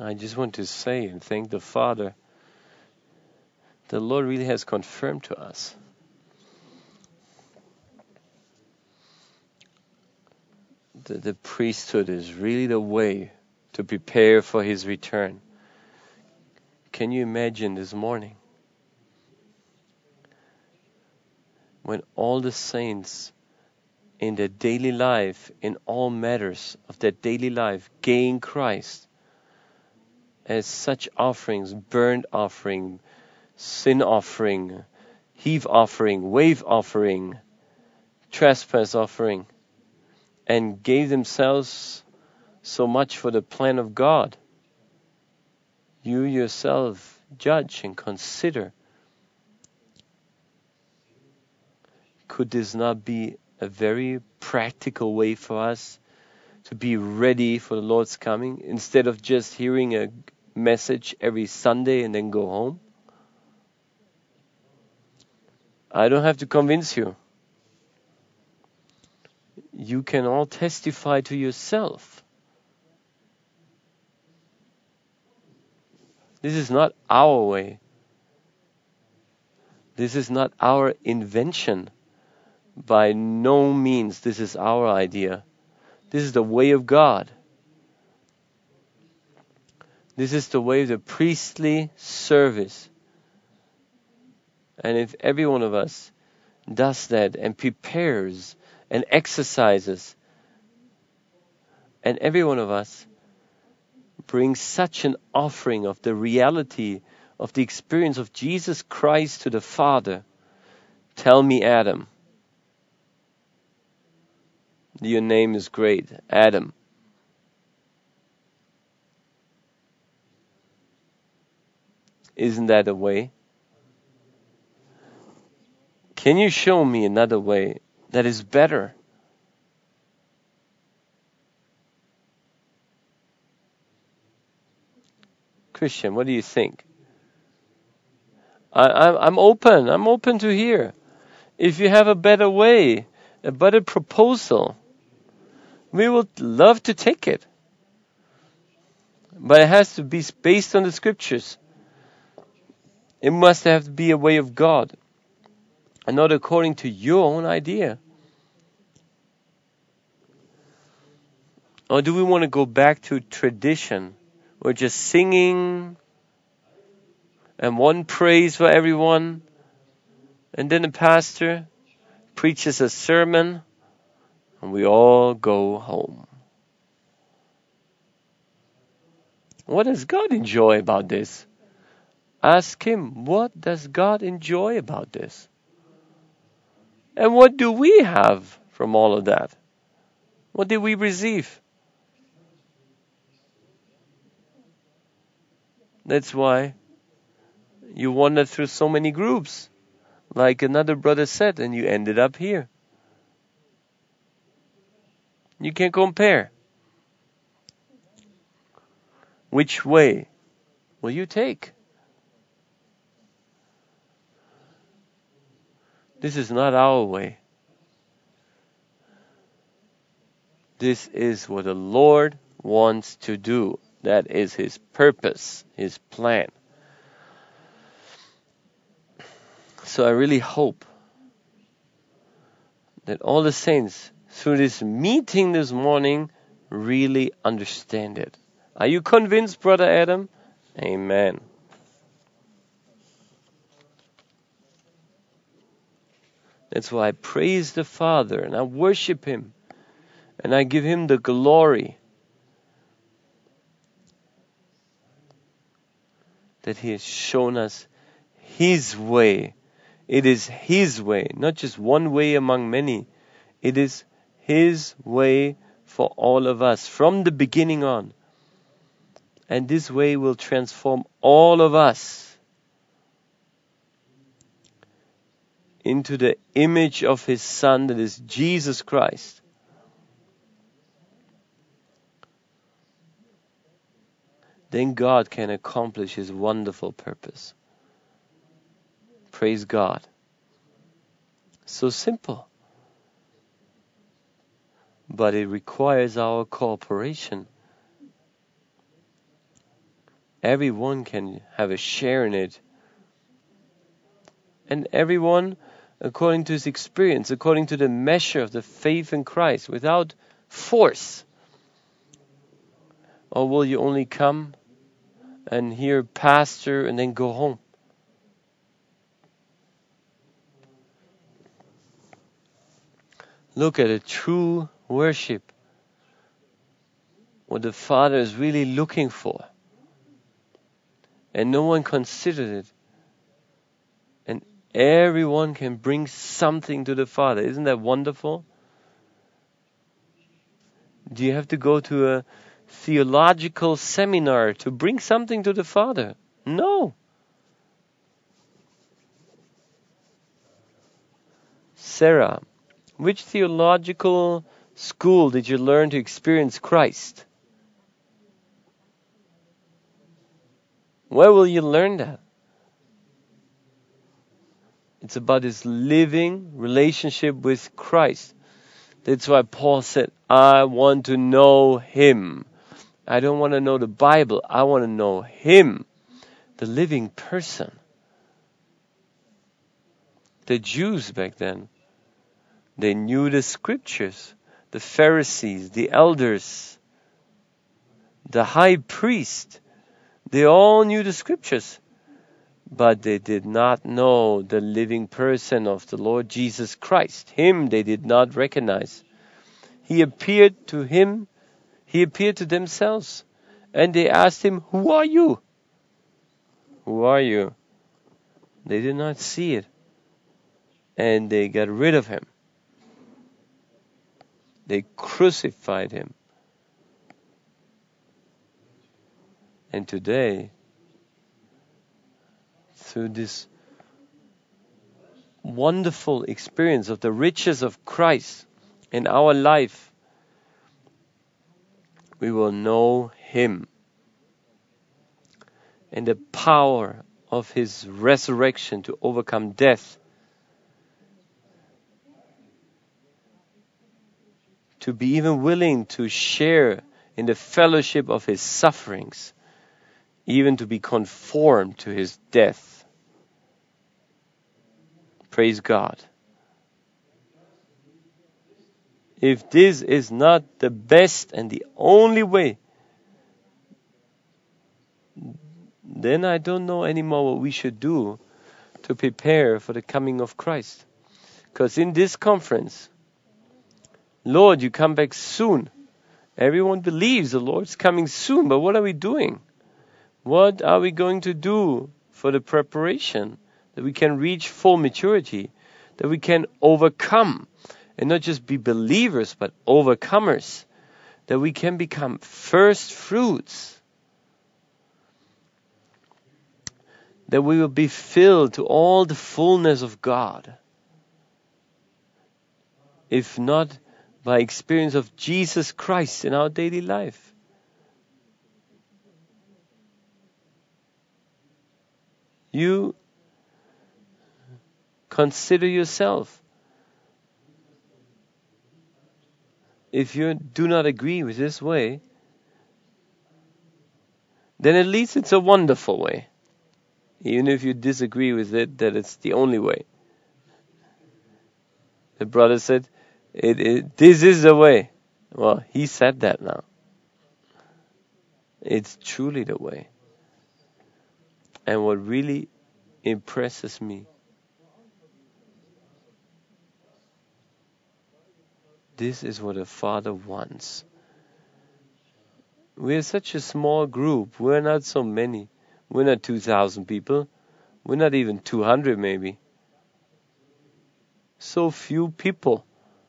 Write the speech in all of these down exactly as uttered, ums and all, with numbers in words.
I just want to say and thank the Father. The Lord really has confirmed to us that the priesthood is really the way to prepare for His return. Can you imagine this morning when all the saints in their daily life, in all matters of their daily life, gain Christ as such offerings, burnt offering, sin offering, heave offering, wave offering, trespass offering, and gave themselves so much for the plan of God. You yourself judge and consider. Could this not be a very practical way for us to be ready for the Lord's coming instead of just hearing a message every Sunday and then go home? I don't have to convince you. You can all testify to yourself. This is not our way. This is not our invention. By no means this is our idea. This is the way of God. This is the way of the priestly service. And if every one of us does that and prepares and exercises, and every one of us brings such an offering of the reality of the experience of Jesus Christ to the Father, tell me, Adam. Your name is great, Adam. Isn't that a way? Can you show me another way that is better? Christian, what do you think? I, I, I'm open. I'm open to hear. If you have a better way, a better proposal, we would love to take it. But it has to be based on the scriptures. It must have to be a way of God and not according to your own idea. Or do we want to go back to tradition? Or just singing and one praise for everyone, and then the pastor preaches a sermon and we all go home. What does God enjoy about this? Ask Him, what does God enjoy about this? And what do we have from all of that? What did we receive? That's why you wandered through so many groups, like another brother said, and you ended up here. You can compare. Which way will you take? This is not our way. This is what the Lord wants to do. That is His purpose, His plan. So I really hope that all the saints through this meeting this morning really understand it. Are you convinced, Brother Adam? Amen. That's why I praise the Father and I worship Him and I give Him the glory that He has shown us His way. It is His way, not just one way among many. It is His way for all of us from the beginning on. And this way will transform all of us into the image of His Son, that is Jesus Christ. Then God can accomplish His wonderful purpose. Praise God. So simple. But it requires our cooperation. Everyone can have a share in it. And everyone, according to his experience, according to the measure of the faith in Christ, without force. Or will you only come and hear pastor and then go home? Look at a true worship. What the Father is really looking for. And no one considered it. And everyone can bring something to the Father. Isn't that wonderful? Do you have to go to a theological seminar to bring something to the Father? No. Sarah, which theological school did you learn to experience Christ? Where will you learn that? It's about this living relationship with Christ. That's why Paul said, I want to know Him. I don't want to know the Bible. I want to know Him, the living person. The Jews back then, they knew the scriptures. The Pharisees, the elders, the high priest, they all knew the scriptures. But they did not know the living person of the Lord Jesus Christ. Him they did not recognize. He appeared to him, he appeared to themselves. And they asked him, who are you? Who are you? They did not see it. And they got rid of him. They crucified him. And today, through this wonderful experience of the riches of Christ in our life, we will know Him and the power of His resurrection to overcome death, to be even willing to share in the fellowship of His sufferings, even to be conformed to His death. Praise God. If this is not the best and the only way, then I don't know anymore what we should do to prepare for the coming of Christ. Because in this conference, Lord, you come back soon. Everyone believes the Lord's coming soon, but what are we doing? What are we going to do for the preparation that we can reach full maturity, that we can overcome, and not just be believers, but overcomers, that we can become first fruits, that we will be filled to all the fullness of God. If not by experience of Jesus Christ in our daily life. You consider yourself. If you do not agree with this way, then at least it's a wonderful way. Even if you disagree with it, that it's the only way. The brother said, it, it, this is the way. Well, he said that now. It's truly the way. And what really impresses me, this is what a Father wants. We're such a small group. We're not so many. We're not two thousand people. We're not even two hundred maybe. So few people.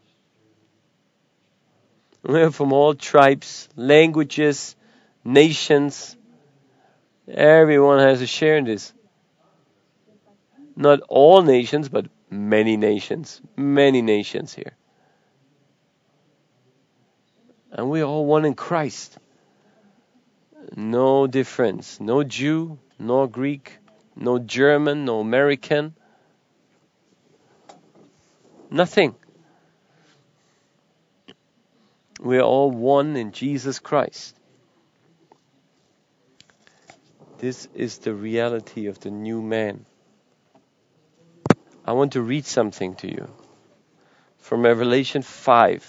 We're from all tribes, languages, nations. Everyone has a share in this. Not all nations, but many nations. Many nations here. And we're all one in Christ. No difference. No Jew, no Greek, no German, no American. Nothing. We are all one in Jesus Christ. This is the reality of the new man. I want to read something to you from Revelation five.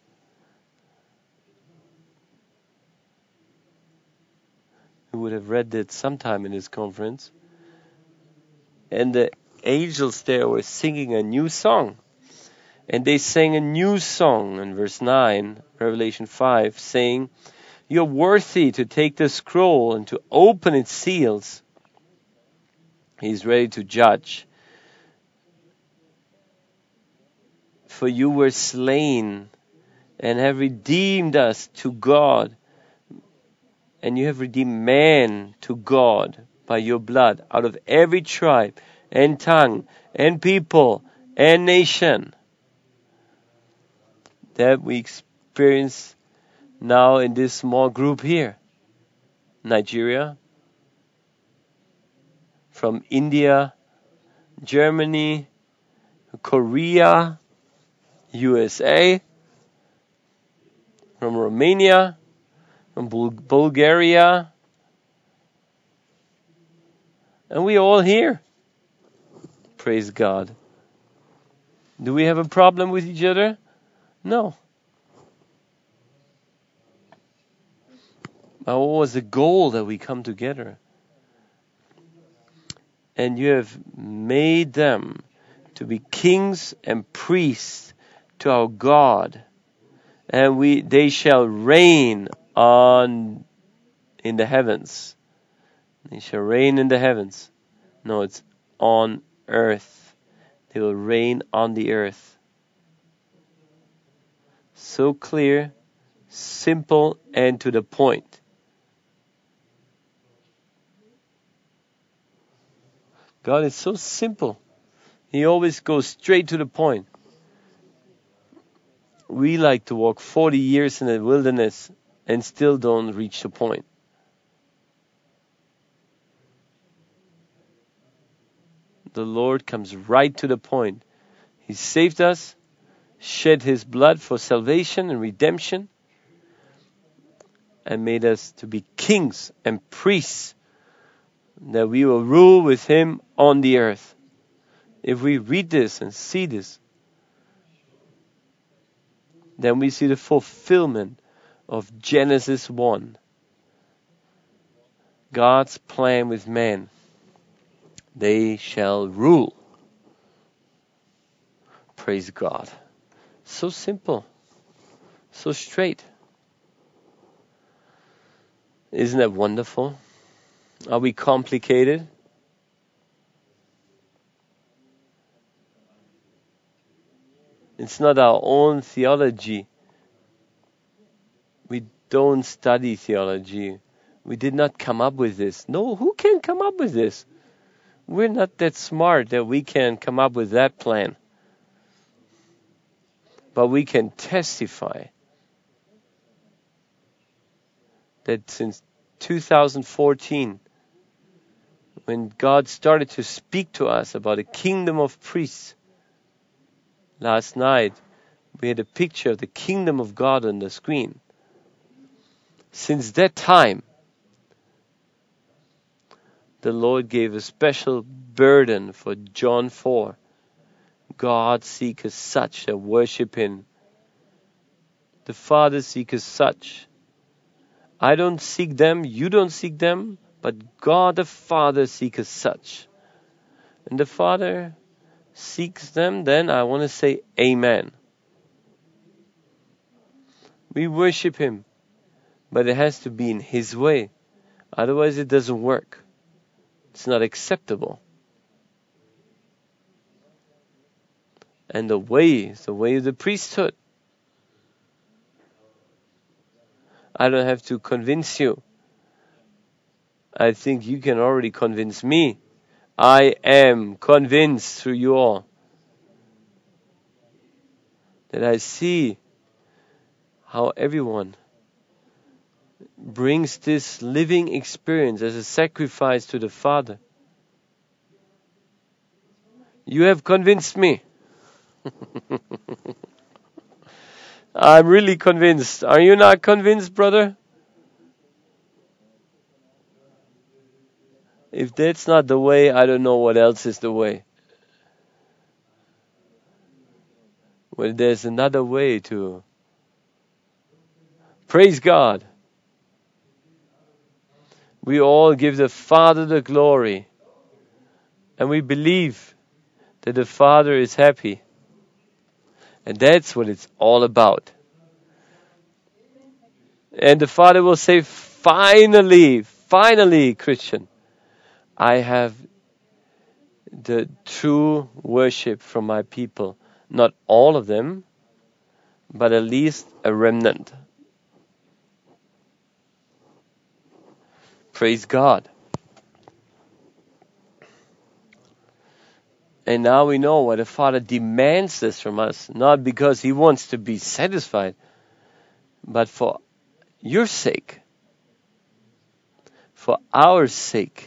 Who would have read it sometime in this conference? And the angels there were singing a new song. And they sang a new song in verse nine, Revelation five, saying, "You're worthy to take the scroll and to open its seals." He's ready to judge. "For you were slain and have redeemed us to God. And you have redeemed man to God by your blood out of every tribe and tongue and people and nation." That we experience now in this small group here. Nigeria, from India, Germany, Korea, U S A, from Romania, from Bul- Bulgaria, and we all here. Praise God. Do we have a problem with each other? No. But what was the goal that we come together? And you have made them to be kings and priests to our God, and we they shall reign on in the heavens. They shall reign in the heavens. No, it's on earth. They will reign on the earth. So clear, simple, and to the point. God is so simple. He always goes straight to the point. We like to walk forty years in the wilderness and still don't reach the point. The Lord comes right to the point. He saved us, shed His blood for salvation and redemption, and made us to be kings and priests, that we will rule with Him on the earth. If we read this and see this, then we see the fulfillment of Genesis one. God's plan with man. They shall rule. Praise God. So simple. So straight. Isn't that wonderful? Are we complicated? It's not our own theology. We don't study theology. We did not come up with this. No, who can come up with this? We're not that smart that we can come up with that plan. But we can testify that since two thousand fourteen, when God started to speak to us about a kingdom of priests, last night we had a picture of the kingdom of God on the screen. Since that time, the Lord gave a special burden for John four. God seeketh such that worship Him. The Father seeketh such. I don't seek them, you don't seek them, but God the Father seeketh such. And the Father seeks them, then I want to say amen. We worship Him, but it has to be in His way. Otherwise it doesn't work. It's not acceptable. And the way is the way of the priesthood. I don't have to convince you. I think you can already convince me. I am convinced through you all that I see how everyone brings this living experience as a sacrifice to the Father. You have convinced me. I'm really convinced. Are you not convinced, brother? If that's not the way, I don't know what else is the way. Well, there's another way to praise God. We all give the Father the glory. And we believe that the Father is happy. And that's what it's all about. And the Father will say, finally, finally, Christian, I have the true worship from my people. Not all of them, but at least a remnant. Praise God. And now we know why the Father demands this from us, not because He wants to be satisfied, but for your sake, for our sake.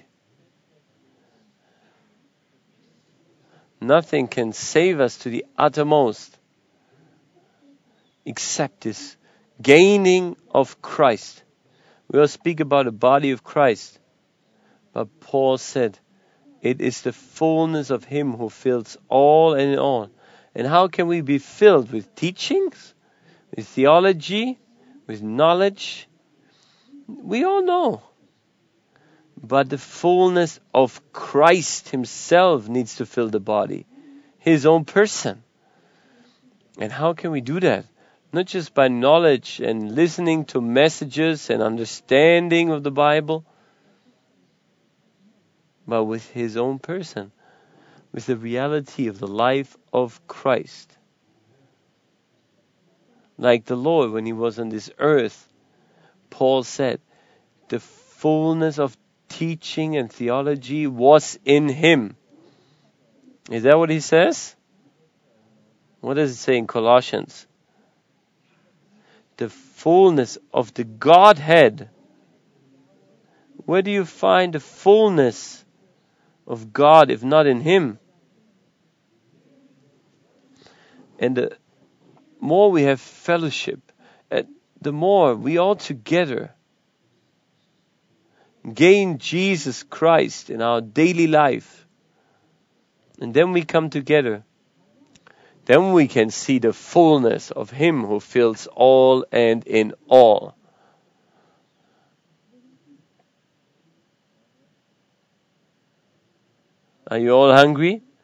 Nothing can save us to the uttermost except this gaining of Christ. We will speak about the body of Christ, but Paul said, it is the fullness of Him who fills all and in all. And how can we be filled? With teachings? With theology? With knowledge? We all know. But the fullness of Christ Himself needs to fill the body. His own person. And how can we do that? Not just by knowledge and listening to messages and understanding of the Bible, but with His own person, with the reality of the life of Christ. Like the Lord, when He was on this earth, Paul said, the fullness of teaching and theology was in Him. Is that what he says? What does it say in Colossians? The fullness of the Godhead. Where do you find the fullness of God if not in Him? And the more we have fellowship, the more we all together gain Jesus Christ in our daily life. And then we come together. Then we can see the fullness of Him who fills all and in all. Are you all hungry?